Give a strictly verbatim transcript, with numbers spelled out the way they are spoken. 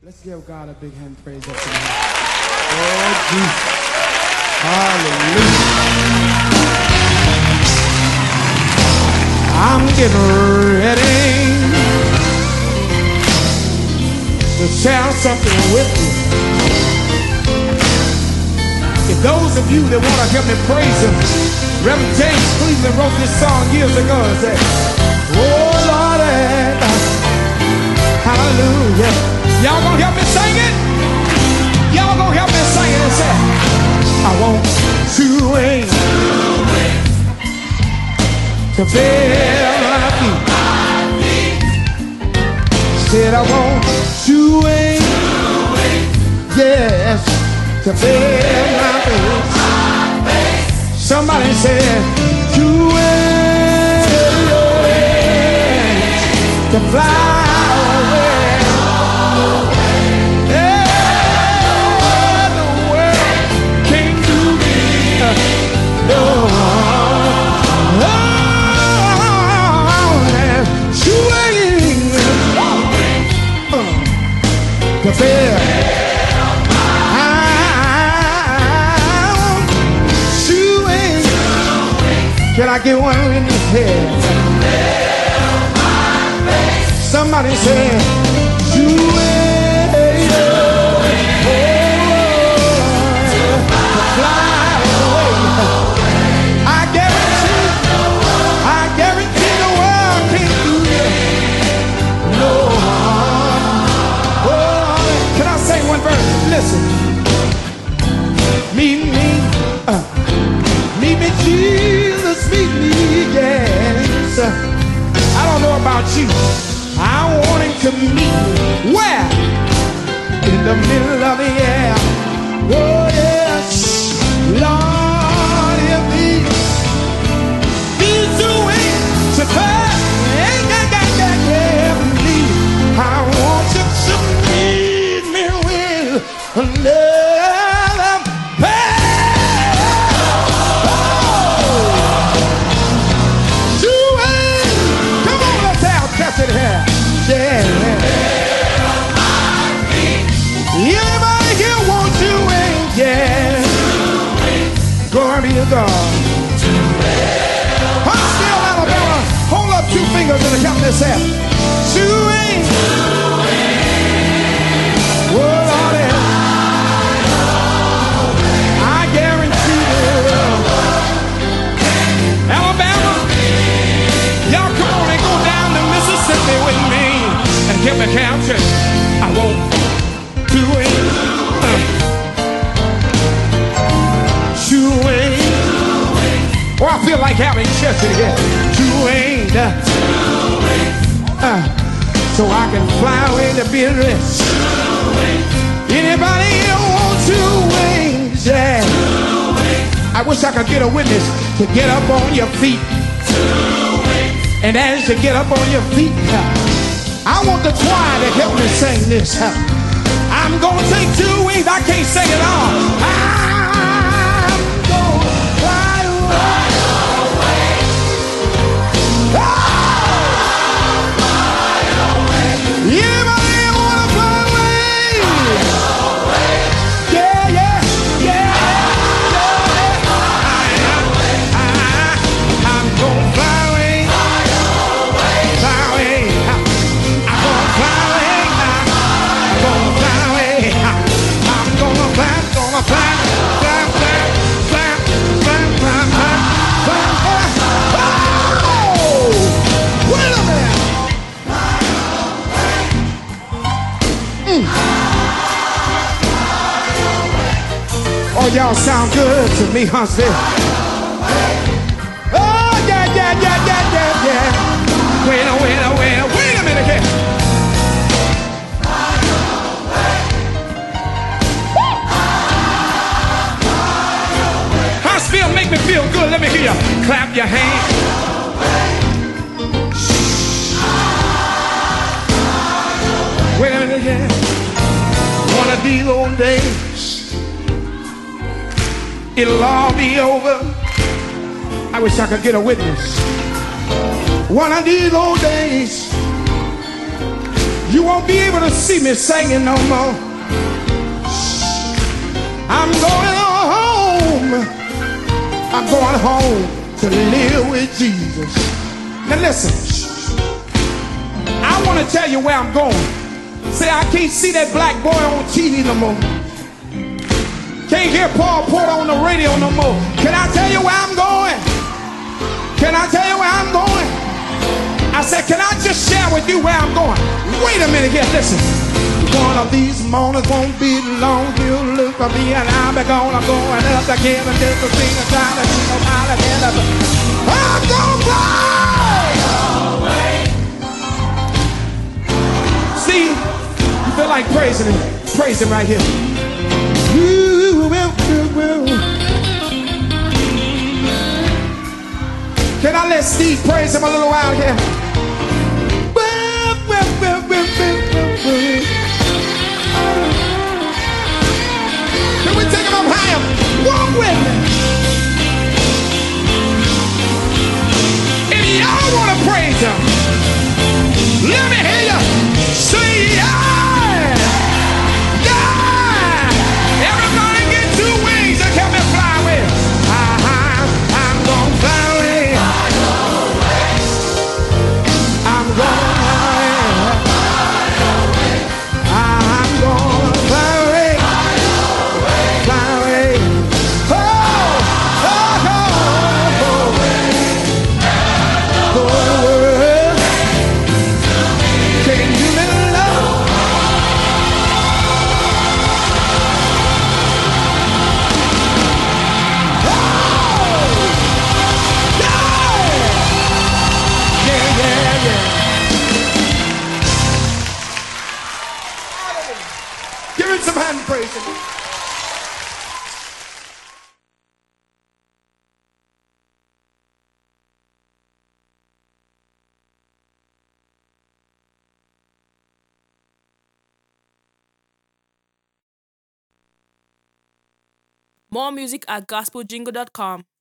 Let's give God a big hand praise up tonight. Oh, Jesus. Hallelujah. I'm getting ready to share something with you. If those of you that want to help me praise Him, Reverend James Cleveland wrote this song years ago and said, oh, Lord, hallelujah. Y'all gonna help me sing it? Y'all gonna help me sing it and say, I want to wait to bear my feet. Said I want to wait, yes, to bear my feet. Somebody said to wait to fly away. To bear, I'm chewing. Can I get one in this head? Somebody say, chewing, to fly away. I guarantee, I guarantee the world can't do it. No. One verse, listen. Meet me, uh, meet me, Jesus, meet me, yes. Uh, I don't know about you. I want Him to meet me. Where? In the middle of the air. Oh yes, Lord, if He He's doing to pass, I want You to meet me. Another path. Come on, let's have catch it here. Yeah. Anybody here want to win? Yeah. Glory be to God. Huntsville, Alabama. Hold up two fingers and count this out. To win. Whoa. With me and give me country. I won't do it. Chewing. Oh, I feel like having chest again. Chewing. Uh, so I can fly away to be rich. Anybody here want two wings? Yeah. I wish I could get a witness to get up on your feet. And as you get up on your feet, I want the choir to help me sing this. I'm gonna take two wings. I can't sing it all. I'm gonna fly away. Fly away. Anybody wanna fly away? Yeah, yeah, yeah, yeah. I'm gonna fly. Oh, y'all sound good to me, Huntsville. Oh, yeah, yeah, yeah, yeah, yeah, yeah. Wait a, wait a, wait a, wait a minute here. Huntsville, make me feel good. Let me hear you. Clap your hands. Wait a minute here. One of these old days, it'll all be over. I wish I could get a witness. One of these old days, You won't be able to see me singing no more. I'm going home. I'm going home to live with Jesus. Now listen, I want to tell you where I'm going. Say, I can't see that black boy on T V no more. Can't hear Paul Porter on the radio no more. Can I tell you where I'm going? Can I tell you where I'm going? I said, can I just share with you where I'm going? Wait a minute here, listen. One of these mornings won't be long. You'll look for me and I'll be gone. I'm going up again and just to sing a time to see nobody get up. I'm gonna fly! See, you feel like praising him. Praise him right here. Ooh, well, well, well. Can I let Steve praise him a little while here? Well, well, well, well, well, well. Can we take him up higher? Walk with me. If y'all want to praise him, let me hear you say yeah. Yeah. Everybody get two wings and help me fly with. Uh-huh. I'm gonna fly away. I'm gonna some hand praising. More music at gospel jingle dot com.